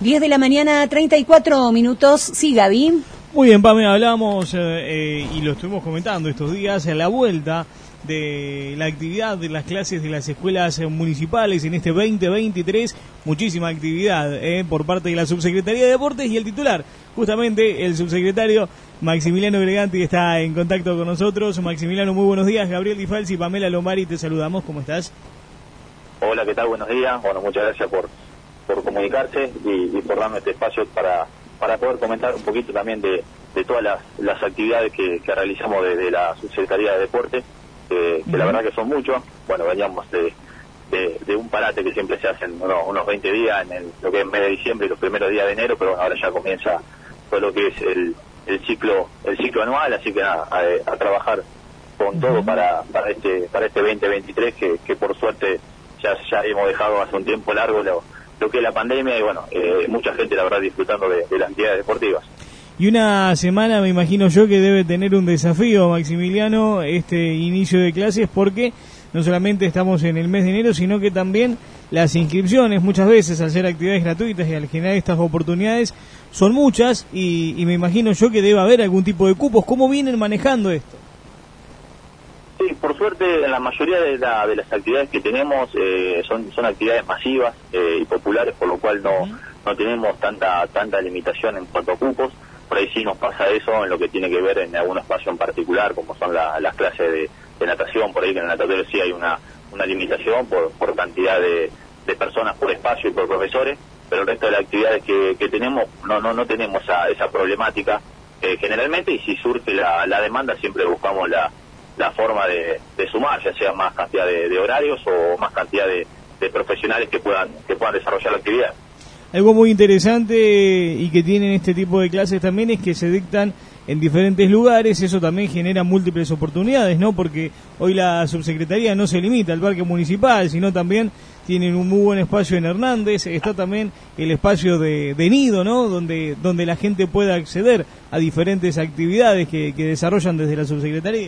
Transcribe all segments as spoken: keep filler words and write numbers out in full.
diez de la mañana, treinta y cuatro minutos. Sí, Gaby. Muy bien, Pame, hablamos eh, eh, y lo estuvimos comentando estos días, a la vuelta de la actividad de las clases de las escuelas municipales en este veinte veintitrés, muchísima actividad eh, por parte de la Subsecretaría de Deportes, y el titular, justamente el subsecretario Maximiliano Greganti, está en contacto con nosotros. Maximiliano, muy buenos días. Gabriel Di Falsi y Pamela Lombari, te saludamos. ¿Cómo estás? Hola, ¿qué tal? Buenos días. Bueno, muchas gracias por, por comunicarse y, y por darme este espacio para, para poder comentar un poquito también de, de todas las, las actividades que, que realizamos desde la Subsecretaría de Deportes. Que, que la verdad que son muchos. Bueno, veníamos de, de, de un parate que siempre se hacen unos, unos veinte días en el, lo que es el mes de diciembre y los primeros días de enero, pero bueno, ahora ya comienza todo lo que es el, el ciclo el ciclo anual, así que nada, a, a trabajar con todo para para este para este veinte veintitrés que, que por suerte ya ya hemos dejado hace un tiempo largo lo, lo que es la pandemia y bueno, eh, mucha gente la verdad disfrutando de, de las actividades deportivas. Y una semana, me imagino yo, que debe tener un desafío, Maximiliano, este inicio de clases, porque no solamente estamos en el mes de enero, sino que también las inscripciones, muchas veces, al ser actividades gratuitas y al generar estas oportunidades, son muchas, y, y me imagino yo que debe haber algún tipo de cupos. ¿Cómo vienen manejando esto? Sí, por suerte, en la mayoría de, la, de las actividades que tenemos eh, son, son actividades masivas eh, y populares, por lo cual no, uh-huh. no tenemos tanta, tanta limitación en cuanto a cupos. Por ahí sí nos pasa eso en lo que tiene que ver en algún espacio en particular, como son la, las clases de, de natación, por ahí que en el natatorio sí hay una, una limitación por, por cantidad de, de personas por espacio y por profesores, pero el resto de las actividades que, que tenemos no no no tenemos esa, esa problemática eh, generalmente, y si surge la, la demanda siempre buscamos la, la forma de, de sumar, ya sea más cantidad de, de horarios o más cantidad de, de profesionales que puedan que puedan desarrollar la actividad. Algo muy interesante y que tienen este tipo de clases también es que se dictan en diferentes lugares. Eso también genera múltiples oportunidades, ¿no? Porque hoy la subsecretaría no se limita al parque municipal, sino también tienen un muy buen espacio en Hernández. Está también el espacio de, de Nido, ¿no? Donde donde la gente pueda acceder a diferentes actividades que, que desarrollan desde la subsecretaría.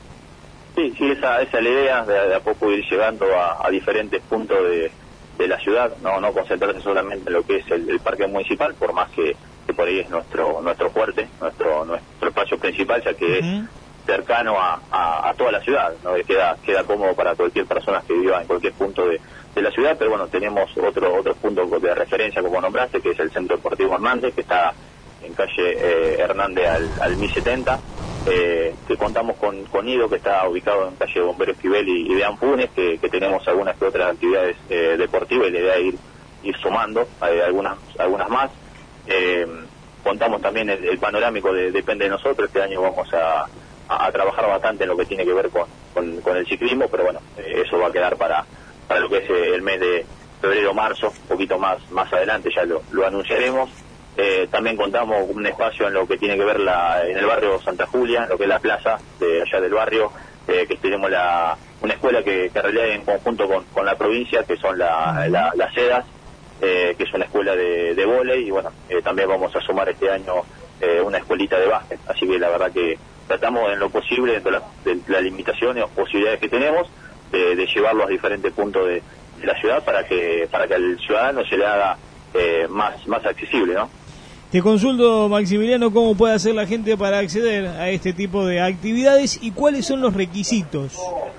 Sí, sí, esa, esa es la idea, de, de a poco ir llegando a, a diferentes puntos de de la ciudad, no no concentrarse solamente en lo que es el, el parque municipal, por más que, que por ahí es nuestro nuestro fuerte, nuestro nuestro espacio principal, ya que uh-huh. es cercano a, a, a toda la ciudad, no queda queda cómodo para cualquier persona que viva en cualquier punto de, de la ciudad, pero bueno, tenemos otro otros puntos de referencia, como nombraste, que es el Centro Deportivo Hernández, que está en calle eh, Hernández al, al mil setenta, eh, que contamos con, con Nido, que está ubicado en calle Bombero Esquivel y, y de Ampunes, que, que tenemos algunas que otras actividades eh, deportivas y la idea es ir, ir sumando eh, algunas algunas más. Eh, contamos también el, el panorámico de, depende de nosotros. Este año vamos a, a, a trabajar bastante en lo que tiene que ver con, con, con el ciclismo, pero bueno, eh, eso va a quedar para, para lo que es el mes de febrero marzo, un poquito más, más adelante ya lo, lo anunciaremos. Eh, también contamos con un espacio en lo que tiene que ver la, en el barrio Santa Julia, lo que es la plaza de allá del barrio, eh, que tenemos la, una escuela que, que realiza en conjunto con, con la provincia, que son la, la, las SEDAS, eh, que es una escuela de, de vóley, y bueno, eh, también vamos a sumar este año eh, una escuelita de básquet, así que la verdad que tratamos en lo posible, dentro de las de la limitaciones o posibilidades que tenemos, de, de llevarlo a diferentes puntos de, de la ciudad para que para que al ciudadano se le haga eh, más, más accesible, ¿no? Te consulto, Maximiliano, cómo puede hacer la gente para acceder a este tipo de actividades y cuáles son los requisitos.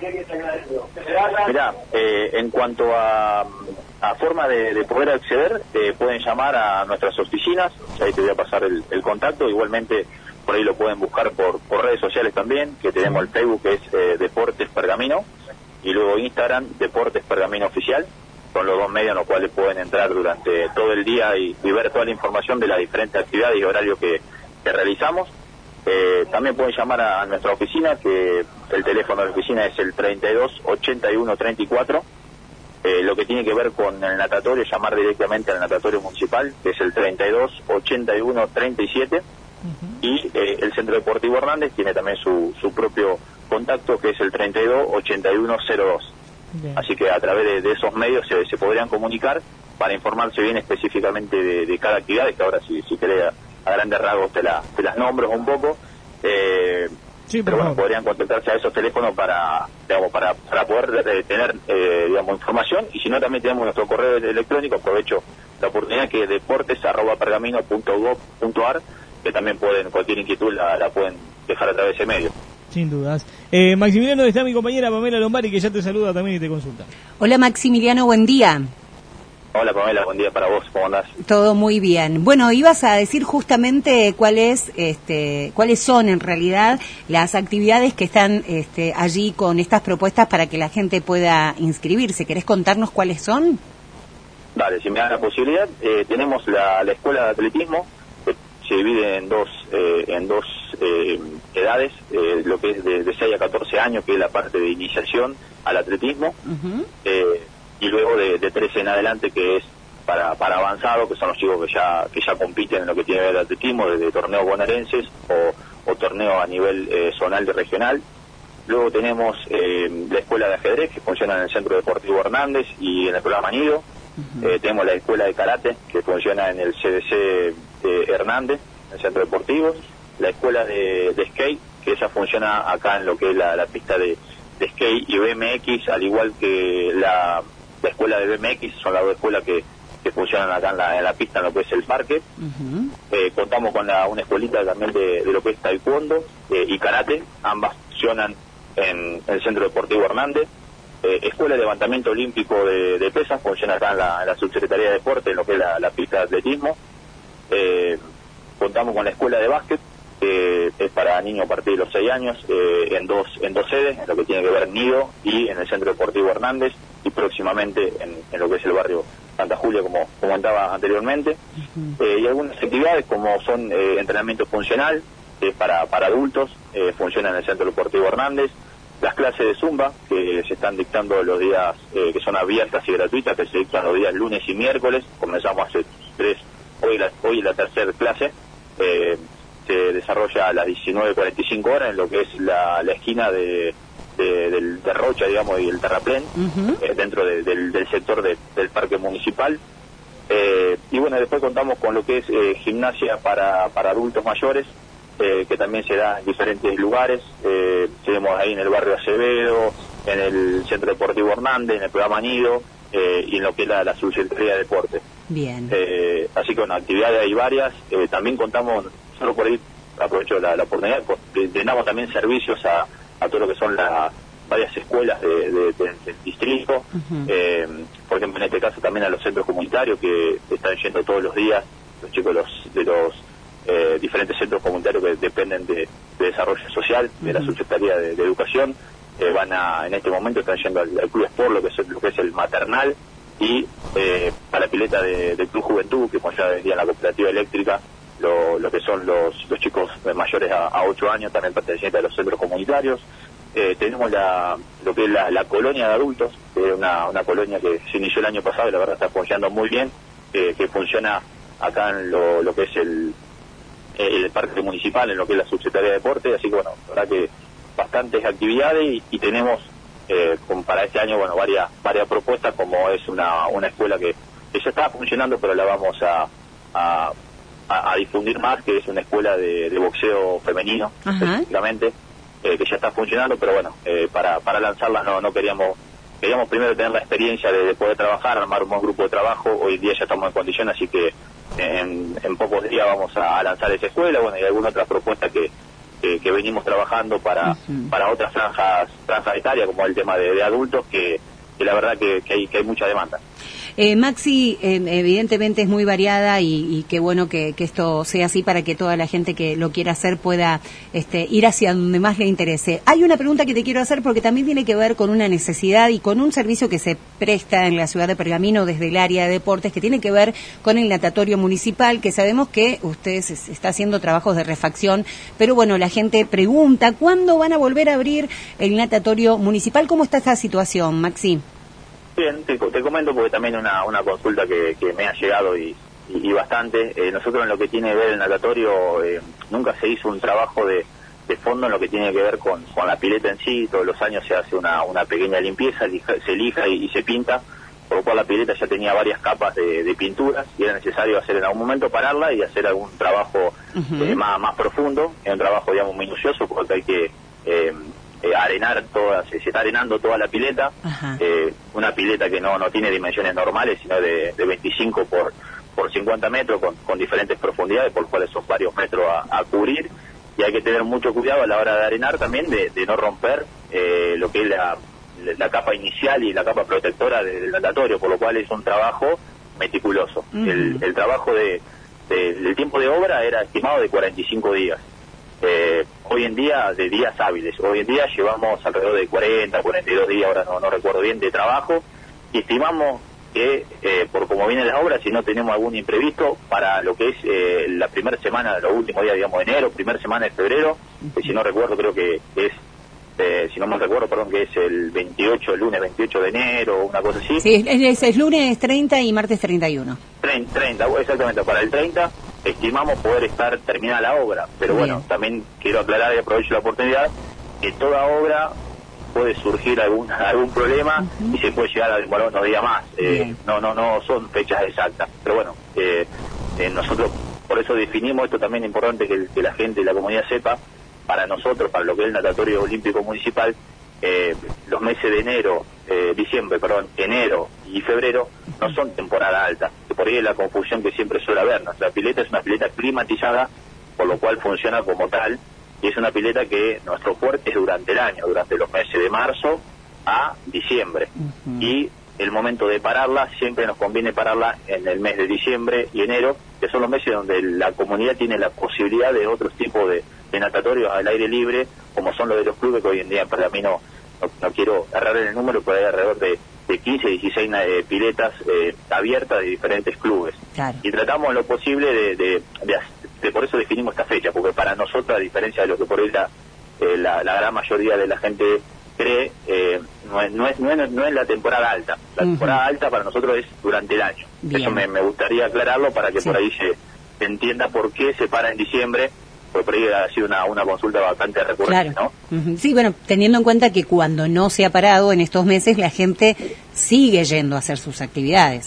Mirá, eh, en cuanto a, a forma de, de poder acceder, eh, pueden llamar a nuestras oficinas, ahí te voy a pasar el, el contacto, igualmente por ahí lo pueden buscar por, por redes sociales también, que tenemos el Facebook, que es eh, Deportes Pergamino, y luego Instagram, Deportes Pergamino Oficial. Son los dos medios en los cuales pueden entrar durante todo el día y, y ver toda la información de las diferentes actividades y horarios que, que realizamos. Eh, también pueden llamar a, a nuestra oficina, que el teléfono de la oficina es el treinta y dos ochenta y uno treinta y cuatro. Eh, lo que tiene que ver con el natatorio, llamar directamente al natatorio municipal, que es el treinta y dos ochenta y uno treinta y siete. Uh-huh. Y eh, el Centro Deportivo Hernández tiene también su, su propio contacto, que es el treinta y dos ochenta y uno cero dos. Bien. Así que a través de, de esos medios se, se podrían comunicar para informarse bien específicamente de, de cada actividad, que ahora si, si querés a, a grandes rasgos te, la, te las nombro un poco, eh, sí, pero bueno, podrían contactarse a esos teléfonos para digamos para, para poder eh, tener eh, digamos información, y si no también tenemos nuestro correo electrónico. Aprovecho la oportunidad, que es deportes arroba pergamino punto gob punto ar, que también pueden, cualquier inquietud la, la pueden dejar a través de ese medio. Sin dudas. Eh, Maximiliano, está mi compañera Pamela Lombari, que ya te saluda también y te consulta. Hola Maximiliano, buen día. Hola Pamela, buen día para vos, ¿cómo andás? Todo muy bien. Bueno, ibas a decir justamente cuáles, este, cuáles son en realidad las actividades que están este, allí con estas propuestas para que la gente pueda inscribirse. ¿Querés contarnos cuáles son? Dale, si me da la posibilidad, eh, tenemos la, la escuela de atletismo, que se divide en dos, eh, en dos eh, edades, eh, lo que es de, de seis a catorce años, que es la parte de iniciación al atletismo, uh-huh. eh, y luego de, de trece en adelante, que es para para avanzado, que son los chicos que ya que ya compiten en lo que tiene que ver el atletismo, desde torneos bonaerenses o, o torneos a nivel eh, zonal y regional. Luego tenemos eh, la escuela de ajedrez, que funciona en el Centro Deportivo Hernández y en el programa Nido. Uh-huh. Eh, tenemos la escuela de karate, que funciona en el C D C de Hernández, en el Centro Deportivo. La escuela de, de skate, que esa funciona acá en lo que es la, la pista de, de skate y B M X, al igual que la la escuela de B M X, son las dos escuelas que, que funcionan acá en la, en la pista, en lo que es el parque. Uh-huh. Eh, contamos con la, una escuelita también de, de lo que es taekwondo eh, y karate, ambas funcionan en, en el Centro Deportivo Hernández. Eh, escuela de levantamiento olímpico de, de pesas, funciona acá en la, en la Subsecretaría de Deporte, en lo que es la, la pista de atletismo. Eh, contamos con la escuela de básquet, que es para niños a partir de los seis años, eh, en dos en dos sedes, en lo que tiene que ver Nido y en el Centro Deportivo Hernández, y próximamente en, en lo que es el barrio Santa Julia, como comentaba anteriormente. Uh-huh. eh, y algunas actividades como son eh, entrenamiento funcional, que es para, para adultos, eh, funciona en el Centro Deportivo Hernández. Las clases de Zumba, que se están dictando los días, eh, que son abiertas y gratuitas, que se dictan los días lunes y miércoles. Comenzamos hace tres, hoy la, hoy la tercera clase. Eh, se desarrolla a las diecinueve cuarenta y cinco horas en lo que es la, la esquina de, de, del, de Rocha, digamos, y el terraplén, uh-huh. eh, dentro de, del, del sector de, del parque municipal. Eh, y bueno, después contamos con lo que es eh, gimnasia para, para adultos mayores, eh, que también se da en diferentes lugares. Eh, tenemos ahí en el barrio Acevedo, en el Centro Deportivo Hernández, en el programa Nido, eh, y en lo que es la, la Subsecretaría de Deporte. Bien. Eh, así que bueno, actividades hay varias. Eh, también contamos, solo por ahí aprovecho la, la oportunidad, brindamos también servicios a, a todo lo que son las varias escuelas de, de, de, del distrito, uh-huh. eh, por ejemplo en este caso también a los centros comunitarios que están yendo todos los días, los chicos de los, de los eh, diferentes centros comunitarios que dependen de, de desarrollo social, uh-huh. de la Subsecretaría de, de Educación, eh, van a, en este momento están yendo al, al Club Sport, lo que es, lo que es el maternal, y eh, a la pileta de, del Club Juventud, que como ya decía en la cooperativa eléctrica, Lo, lo que son los, los chicos mayores a, a ocho años, también pertenecientes a los centros comunitarios. Eh, tenemos la, lo que es la, la colonia de adultos, que es una, una colonia que se inició el año pasado y la verdad está funcionando muy bien, eh, que funciona acá en lo, lo que es el, el parque municipal, en lo que es la Subsecretaría de Deporte, así que bueno, la verdad que bastantes actividades y, y tenemos eh, con, para este año bueno varias varias propuestas, como es una, una escuela que, que ya está funcionando, pero la vamos a, a A, a difundir más, que es una escuela de, de boxeo femenino, uh-huh. específicamente, eh, que ya está funcionando, pero bueno, eh, para para lanzarla no no queríamos queríamos primero tener la experiencia de, de poder trabajar, armar un buen grupo de trabajo. Hoy en día ya estamos en condiciones, así que en, en pocos días vamos a, a lanzar esa escuela, bueno, y alguna otra propuesta que, que, que venimos trabajando para uh-huh. para otras franjas franjas etarias, como el tema de, de adultos, que, que la verdad que, que hay que hay mucha demanda. Eh, Maxi, eh, evidentemente es muy variada y, y qué bueno que, que esto sea así para que toda la gente que lo quiera hacer pueda este, ir hacia donde más le interese. Hay una pregunta que te quiero hacer porque también tiene que ver con una necesidad y con un servicio que se presta en la ciudad de Pergamino desde el área de deportes, que tiene que ver con el natatorio municipal, que sabemos que ustedes está haciendo trabajos de refacción, pero bueno, la gente pregunta, ¿cuándo van a volver a abrir el natatorio municipal? ¿Cómo está esta situación, Maxi? Bien, te, te comento porque también una una consulta que, que me ha llegado y, y, y bastante. Eh, nosotros en lo que tiene que ver el natatorio, eh, nunca se hizo un trabajo de, de fondo en lo que tiene que ver con, con la pileta en sí. Todos los años se hace una, una pequeña limpieza, lija, se lija y, y se pinta, por lo cual la pileta ya tenía varias capas de, de pinturas y era necesario hacer en algún momento pararla y hacer algún trabajo uh-huh. eh, más, más profundo, es un trabajo digamos minucioso porque hay que... Eh, Eh, arenar toda, se, se está arenando toda la pileta, eh, una pileta que no no tiene dimensiones normales, sino de, de veinticinco por por cincuenta metros con, con diferentes profundidades, por lo cual son varios metros a, a cubrir, y hay que tener mucho cuidado a la hora de arenar también de, de no romper eh, lo que es la, la capa inicial y la capa protectora del natatorio, por lo cual es un trabajo meticuloso. Uh-huh. el, el trabajo de, de el tiempo de obra era estimado de cuarenta y cinco días. Eh, hoy en día, de días hábiles, hoy en día llevamos alrededor de cuarenta, cuarenta y dos días, ahora no, no recuerdo bien, de trabajo, y estimamos que eh, por cómo vienen las obras, si no tenemos algún imprevisto, para lo que es eh, la primera semana, los últimos días, digamos, de enero, primera semana de febrero, que si no recuerdo, creo que es, eh, si no me recuerdo, perdón, que es el veintiocho, el lunes veintiocho de enero, una cosa así. Sí, es, es, es lunes treinta y martes treinta y uno. treinta, exactamente, para el treinta estimamos poder estar terminada la obra, pero Bien. bueno, también quiero aclarar y aprovecho la oportunidad, que toda obra puede surgir algún algún problema uh-huh. y se puede llegar a demorar unos días más. Eh, no no no son fechas exactas, pero bueno, eh, eh, nosotros por eso definimos, esto también es importante que, que la gente y la comunidad sepa, para nosotros, para lo que es el Natatorio Olímpico Municipal, eh, los meses de enero, eh, diciembre, perdón, enero y febrero no son temporada alta, que por ahí es la confusión que siempre suele haber. Nuestra pileta es una pileta climatizada, por lo cual funciona como tal, y es una pileta que nuestro fuerte es durante el año, durante los meses de marzo a diciembre. Uh-huh. Y el momento de pararla, siempre nos conviene pararla en el mes de diciembre y enero, que son los meses donde la comunidad tiene la posibilidad de otros tipos de, de natatorios al aire libre, como son los de los clubes, que hoy en día, para mí no, no, no quiero errar en el número, pero hay alrededor de, de quince, dieciséis eh, piletas eh, abiertas de diferentes clubes. Claro. Y tratamos lo posible de, de, de, de, por eso definimos esta fecha, porque para nosotros, a diferencia de lo que por ahí la, eh, la, la gran mayoría de la gente cree, eh, no, es, no, es, no, es, no es la temporada alta. La uh-huh. temporada alta para nosotros es durante el año. Bien. Eso me, me gustaría aclararlo para que sí. por ahí se, se entienda por qué se para en diciembre, porque por ahí ha sido una, una consulta bastante recurrente, claro. ¿no? Uh-huh. Sí, bueno, teniendo en cuenta que cuando no se ha parado en estos meses, la gente sigue yendo a hacer sus actividades.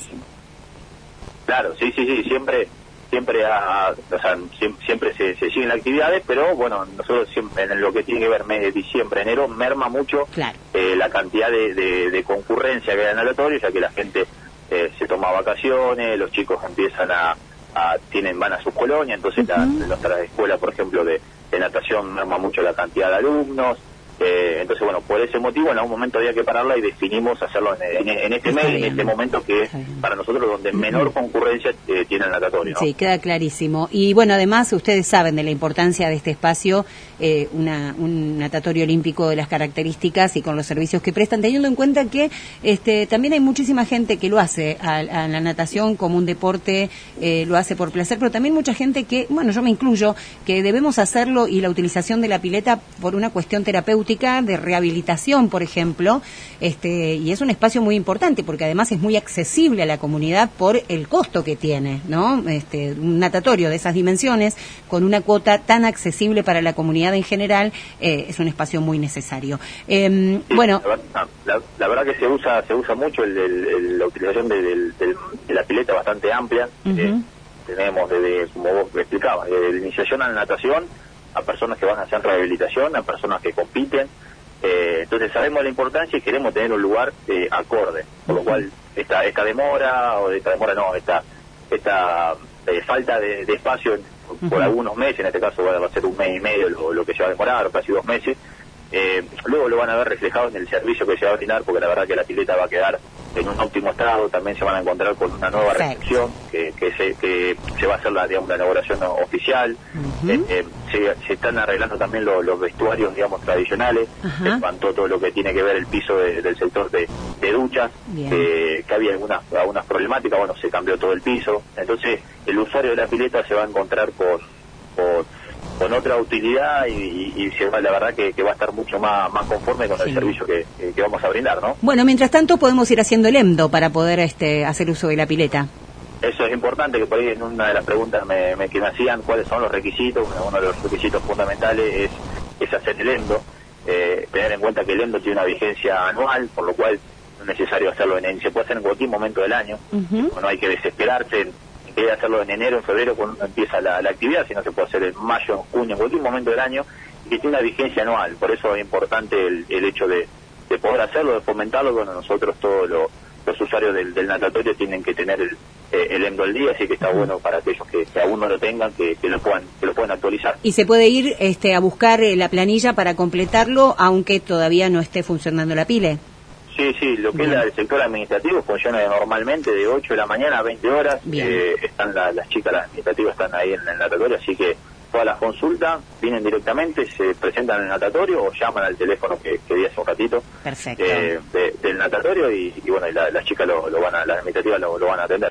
Claro, sí, sí, sí, siempre... siempre a, o sea, siempre, siempre se, se siguen las actividades, pero bueno, nosotros siempre en lo que tiene que ver mes de diciembre, enero, merma mucho claro. eh, la cantidad de, de, de concurrencia que hay en el natatorio, ya que la gente eh, se toma vacaciones, los chicos empiezan a, a tienen van a sus colonias, entonces uh-huh. la, nuestra escuela, por ejemplo, de, de natación merma mucho la cantidad de alumnos. Eh, entonces, bueno, por ese motivo en algún momento había que pararla y definimos hacerlo en, en, en este mes, en este momento que es para nosotros donde menor concurrencia eh, tiene el natatorio, ¿no? Sí, queda clarísimo. Y bueno, además ustedes saben de la importancia de este espacio, eh, una, un natatorio olímpico de las características y con los servicios que prestan, teniendo en cuenta que este, también hay muchísima gente que lo hace a, a la natación como un deporte, eh, lo hace por placer, pero también mucha gente que, bueno, yo me incluyo, que debemos hacerlo y la utilización de la pileta por una cuestión terapéutica, de rehabilitación, por ejemplo, este, y es un espacio muy importante porque además es muy accesible a la comunidad por el costo que tiene, ¿no? Este, un natatorio de esas dimensiones con una cuota tan accesible para la comunidad en general eh, es un espacio muy necesario. Eh, sí, bueno, la, la, la verdad que se usa se usa mucho el, el, el, la utilización de, de, de, de la pileta bastante amplia. Uh-huh. eh, tenemos desde, como vos me explicabas, desde la iniciación a la natación, a personas que van a hacer rehabilitación, a personas que compiten, eh, entonces sabemos la importancia y queremos tener un lugar eh, acorde, por lo cual esta esta demora, o esta demora no, esta esta eh, falta de, de espacio por uh-huh. algunos meses, en este caso va a ser un mes y medio lo, lo que se va a demorar, o casi dos meses, eh, luego lo van a ver reflejado en el servicio que se va a brindar, porque la verdad que la pileta va a quedar en un óptimo estado, también se van a encontrar con una nueva recepción que, que, se, que se va a hacer la, digamos, la inauguración oficial. Uh-huh. eh, eh, se, se están arreglando también lo, los vestuarios, digamos, tradicionales. Uh-huh. Se levantó todo lo que tiene que ver el piso de, del sector de, de duchas, eh, que había algunas, algunas problemáticas, bueno, se cambió todo el piso. Entonces el usuario de la pileta se va a encontrar con, con con otra utilidad y, y, y se va, la verdad que, que va a estar mucho más, más conforme con sí. el servicio que, que vamos a brindar, ¿no? Bueno, mientras tanto podemos ir haciendo el EMDO para poder este, hacer uso de la pileta. Eso es importante, que por ahí en una de las preguntas me, me, que me hacían cuáles son los requisitos. Uno, uno de los requisitos fundamentales es, es hacer el EMDO, eh, tener en cuenta que el EMDO tiene una vigencia anual, por lo cual no es necesario hacerlo en, en se puede hacer en cualquier momento del año. Uh-huh. No hay que desesperarse, que hacerlo en enero, en febrero, cuando empieza la, la actividad, sino se puede hacer en mayo, en junio, en cualquier momento del año, y que tiene una vigencia anual. Por eso es importante el, el hecho de, de poder hacerlo, de fomentarlo. Bueno, nosotros todos lo, los usuarios del, del natatorio tienen que tener el, eh, el EMDO al día, así que está uh-huh. bueno para aquellos que, que aún no lo tengan, que, que lo puedan que lo puedan actualizar. Y se puede ir este, a buscar eh, la planilla para completarlo, aunque todavía no esté funcionando la PYLE. Sí, sí, lo que Bien. es la, el sector administrativo funciona normalmente de ocho de la mañana a veinte horas. Eh, están la, las chicas, las administrativas están ahí en el natatorio, así que todas las consultas vienen directamente, se presentan en el natatorio o llaman al teléfono que, que di hace un ratito. Perfecto. Eh, de, del natatorio y, y bueno, y la, las chicas lo, lo van a, las administrativas lo, lo van a atender.